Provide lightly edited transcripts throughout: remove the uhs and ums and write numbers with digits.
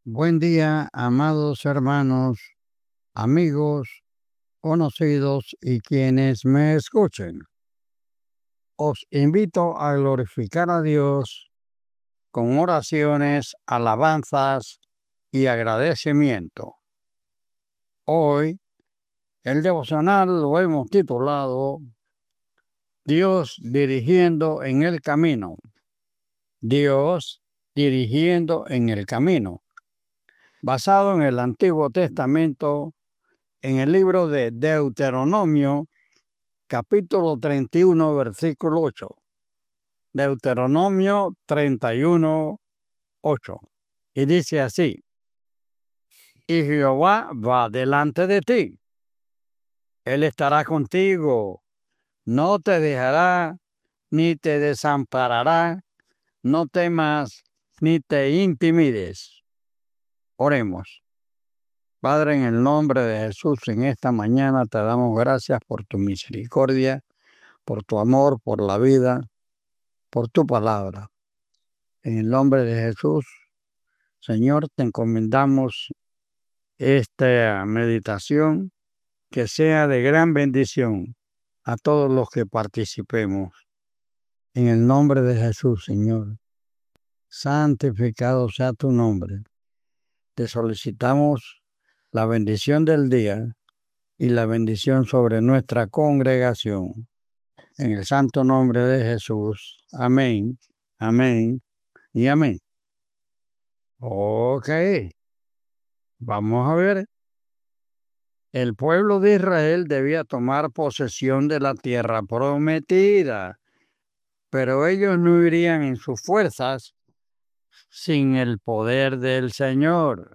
Buen día, amados hermanos, amigos, conocidos y quienes me escuchen. Os invito a glorificar a Dios con oraciones, alabanzas y agradecimiento. Hoy el devocional lo hemos titulado Dios dirigiendo en el camino. Dios dirigiendo en el camino. Basado en el Antiguo Testamento, en el libro de Deuteronomio, capítulo 31, versículo 8. Deuteronomio 31, 8. Y dice así: Y Jehová va delante de ti. Él estará contigo. No te dejará ni te desamparará. No temas ni te intimides. Oremos. Padre, en el nombre de Jesús, en esta mañana te damos gracias por tu misericordia, por tu amor, por la vida, por tu palabra. En el nombre de Jesús, Señor, te encomendamos esta meditación, que sea de gran bendición a todos los que participemos. En el nombre de Jesús, Señor, santificado sea tu nombre. Te solicitamos la bendición del día y la bendición sobre nuestra congregación. En el santo nombre de Jesús. Amén, amén y amén. Ok, vamos a ver. El pueblo de Israel debía tomar posesión de la tierra prometida, pero ellos no irían en sus fuerzas sin el poder del Señor.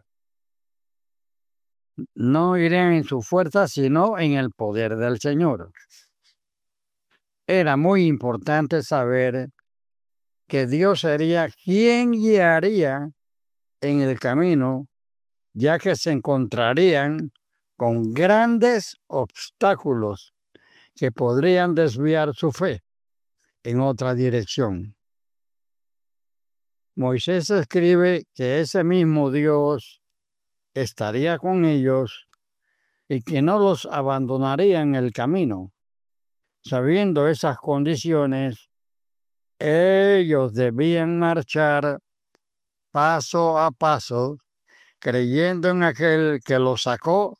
No irían en sus fuerzas, sino en el poder del Señor. Era muy importante saber que Dios sería quien guiaría en el camino, ya que se encontrarían con grandes obstáculos que podrían desviar su fe en otra dirección. Moisés escribe que ese mismo Dios estaría con ellos y que no los abandonaría en el camino. Sabiendo esas condiciones, ellos debían marchar paso a paso, creyendo en aquel que los sacó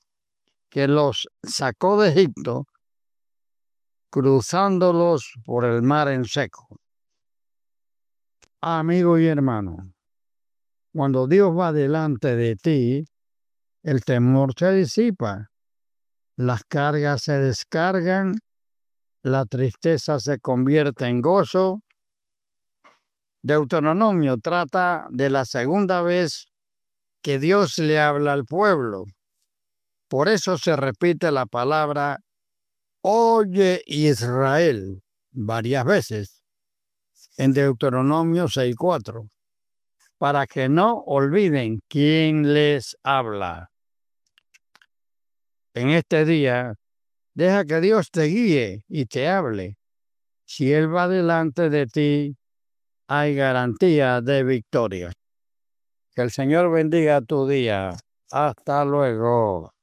de Egipto, cruzándolos por el mar en seco. Amigo y hermano, cuando Dios va delante de ti, el temor se disipa, las cargas se descargan, la tristeza se convierte en gozo. Deuteronomio trata de la segunda vez que Dios le habla al pueblo. Por eso se repite la palabra Oye Israel varias veces en Deuteronomio 6:4, para que no olviden quién les habla. En este día, deja que Dios te guíe y te hable. Si Él va delante de ti, hay garantía de victoria. Que el Señor bendiga tu día. Hasta luego.